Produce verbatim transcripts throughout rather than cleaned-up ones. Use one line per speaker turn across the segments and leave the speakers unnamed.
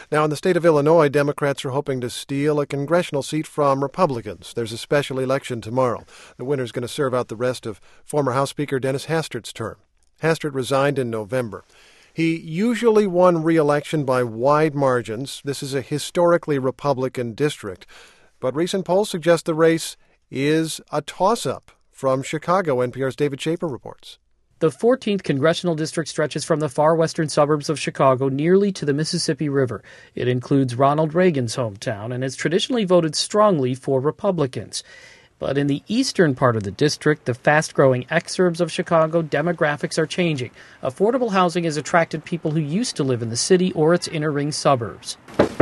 Now, in the state of Illinois, Democrats are hoping to steal a congressional seat from Republicans. There's a special election tomorrow. The winner is going to serve out the rest of former House Speaker Dennis Hastert's term. Hastert resigned in November. He usually won re-election by wide margins. This is a historically Republican district. But recent polls suggest the race is a toss-up. From Chicago, N P R's David Schaper reports.
The fourteenth congressional district stretches from the far western suburbs of Chicago nearly to the Mississippi River. It includes Ronald Reagan's hometown and has traditionally voted strongly for Republicans. But in the eastern part of the district, the fast-growing exurbs of Chicago, demographics are changing. Affordable housing has attracted people who used to live in the city or its inner-ring suburbs.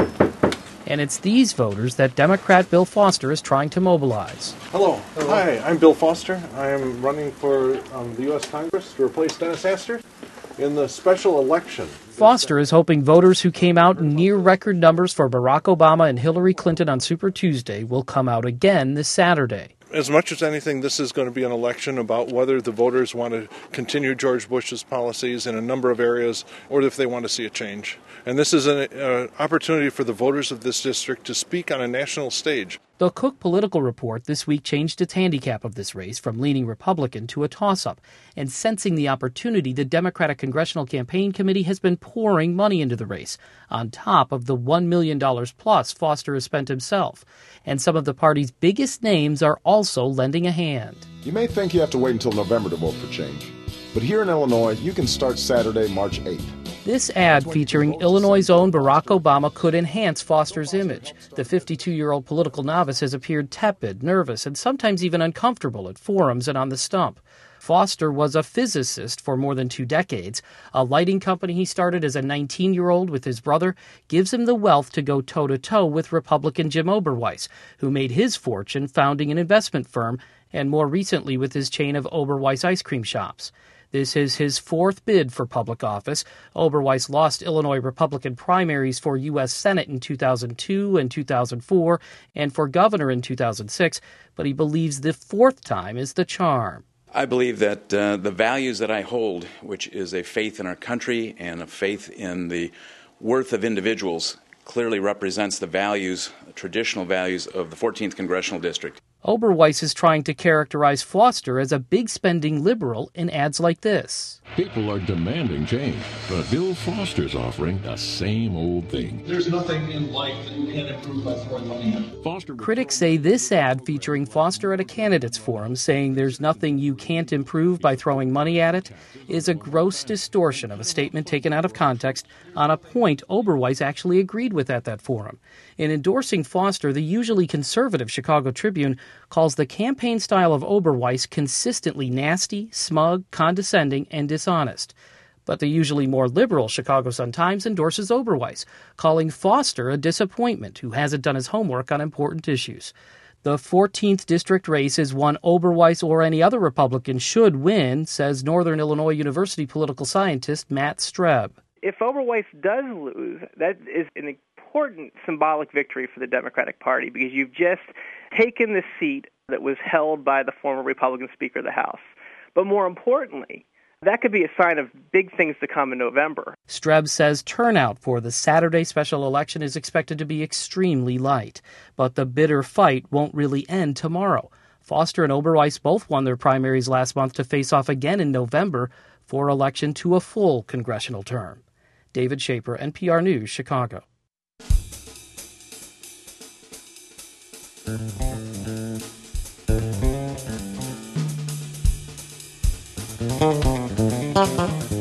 And it's these voters that Democrat Bill Foster is trying to mobilize.
Hello. Hello. Hi, I'm Bill Foster. I am running for um, the U S Congress to replace Dennis Hastert in the special election.
Foster is hoping voters who came out in near-record numbers for Barack Obama and Hillary Clinton on Super Tuesday will come out again this Saturday.
As much as anything, this is going to be an election about whether the voters want to continue George Bush's policies in a number of areas or if they want to see a change. And this is an uh, opportunity for the voters of this district to speak on a national stage.
The Cook Political Report this week changed its handicap of this race from leaning Republican to a toss-up. And sensing the opportunity, the Democratic Congressional Campaign Committee has been pouring money into the race, on top of the one million dollars plus Foster has spent himself. And some of the party's biggest names are also lending a hand.
You may think you have to wait until November to vote for change, but here in Illinois, you can start Saturday, March eighth.
This ad featuring Illinois' own Barack Obama could enhance Foster's image. The fifty-two-year-old political novice has appeared tepid, nervous, and sometimes even uncomfortable at forums and on the stump. Foster was a physicist for more than two decades. A lighting company he started as a nineteen-year-old with his brother gives him the wealth to go toe-to-toe with Republican Jim Oberweis, who made his fortune founding an investment firm and more recently with his chain of Oberweis ice cream shops. This is his fourth bid for public office. Oberweis lost Illinois Republican primaries for U S Senate in two thousand two and two thousand four and for governor in two thousand six, but he believes the fourth time is the charm.
I believe that uh, the values that I hold, which is a faith in our country and a faith in the worth of individuals, clearly represents the values, traditional values of the fourteenth Congressional District.
Oberweis is trying to characterize Foster as a big-spending liberal in ads like this.
People are demanding change, but Bill Foster's offering the same old thing.
There's nothing in life that you can't improve by throwing money at.
Foster.
Critics say this ad featuring Foster at a candidates forum saying there's nothing you can't improve by throwing money at it is a gross distortion of a statement taken out of context on a point Oberweis actually agreed with at that forum. In endorsing Foster, the usually conservative Chicago Tribune calls the campaign style of Oberweis consistently nasty, smug, condescending, and dishonest. But the usually more liberal Chicago Sun-Times endorses Oberweis, calling Foster a disappointment who hasn't done his homework on important issues. The fourteenth district race is one Oberweis or any other Republican should win, says Northern Illinois University political scientist Matt Streb.
If Oberweis does lose, that is an important symbolic victory for the Democratic Party because you've just taken the seat that was held by the former Republican Speaker of the House. But more importantly, that could be a sign of big things to come in November.
Streb says turnout for the Saturday special election is expected to be extremely light, but the bitter fight won't really end tomorrow. Foster and Oberweis both won their primaries last month to face off again in November for election to a full congressional term. David Schaper, N P R News, Chicago.
Thank you.